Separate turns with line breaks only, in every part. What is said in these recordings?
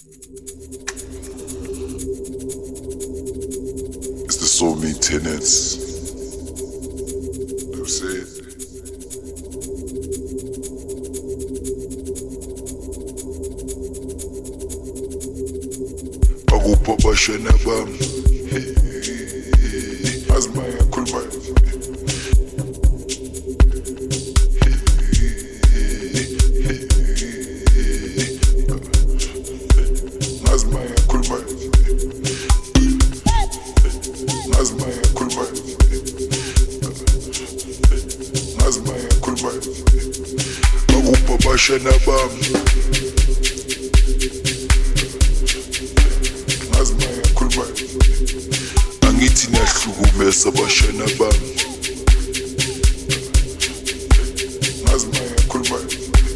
It's the soul maintenance. That's it. Bakupapashana bam. Azmaya kulmay. Azmaya kulmay. Azmaya kulmay. Azmaya kulmay. Bakupapashana bam. Angithi niyahlukumeza abashana bami. Azimaya khulumani.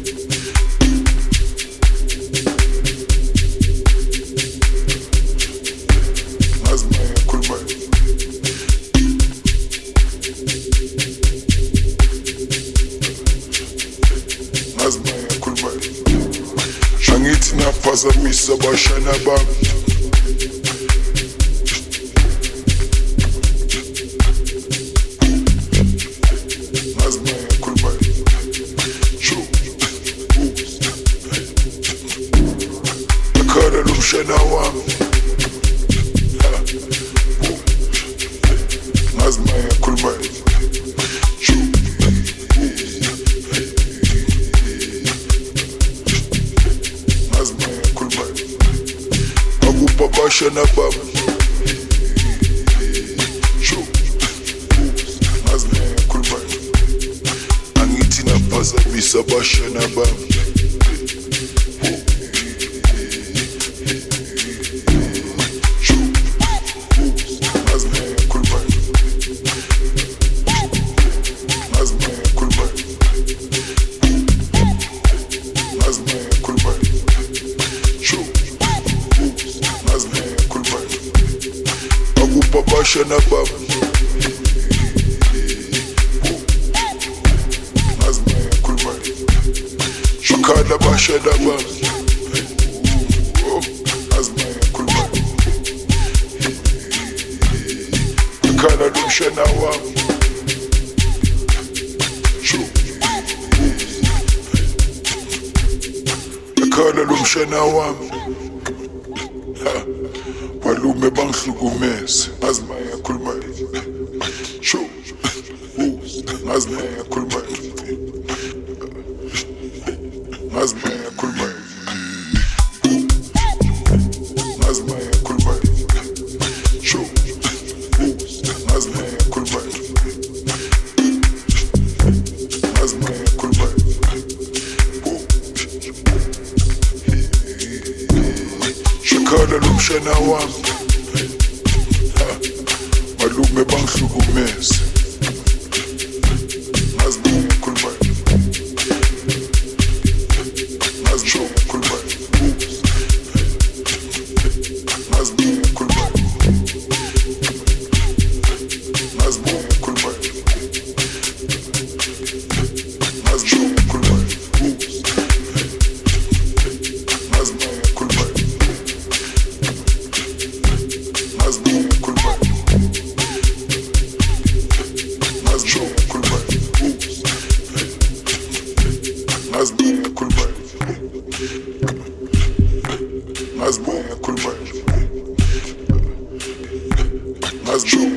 Azimaya khulumani. Azimaya khulumani. Angithi niyaphazamisa abashana bami. Lumshana wami Azmaya khulumani. Azmaya khulumani. Bakupapashana bami. Azmaya khulumani. Angithi naphazamisa abashana bami. Bakupapashana bami. Azmaya khulumani. Bakhala bashana bami. Azmaya khulumani. Bakhala lumshana wami. Bakhala lumshana wami. Malume bangihlukumeze. Azimaya khulumani. Azimaya khulumani. Azimaya khulumani. Azimaya khulumani. Azimaya khulumani. Azimaya khulumani. Bakhala lumshana wami. Malume bangihlukumeze. Azimaya khulumani. Azimaya khulumani. Azimaya khulumani. Azimaya khulumani. Azimaya khulumani. Azimaya khulumani. Azmaya khulumani. Azmaya khulumani. Azmaya khulumani. Azmaya khulumani. Azmaya